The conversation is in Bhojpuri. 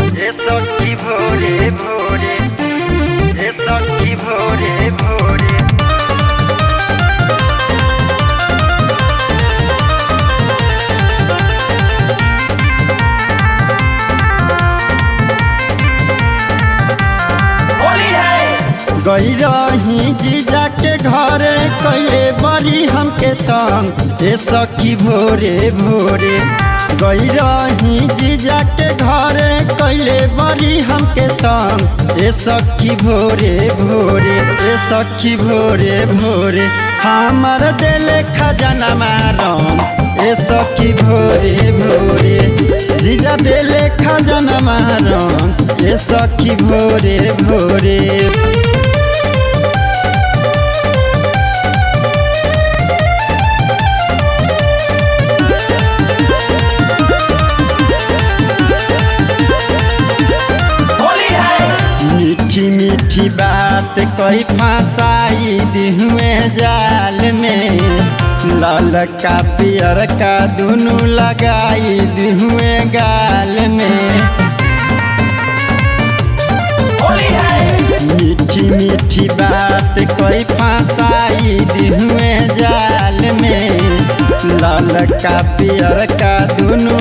सखी भोरे भोरे सखी भोरे भोरे गई रही जीजा के घरे कैले बड़ी हमके तंग सखी भोरे भोरे गई रही जीजा के घरे कैले बड़ी हमके तंग सखी भोरे भोरे सखी भोरे भोरे हमार दिल खजाना मारम सखी भोरे भोरे जीजा दिल खजाना मारम सखी भोरे भोरे मीठी मीठी बात कोई फंसाई दिहुए जाल में लाल का पियर का दोनों लगाई दिहुए गाल में मीठी मीठी बात कोई फंसाई दिहुए जाल में लाल का पियर का दोनों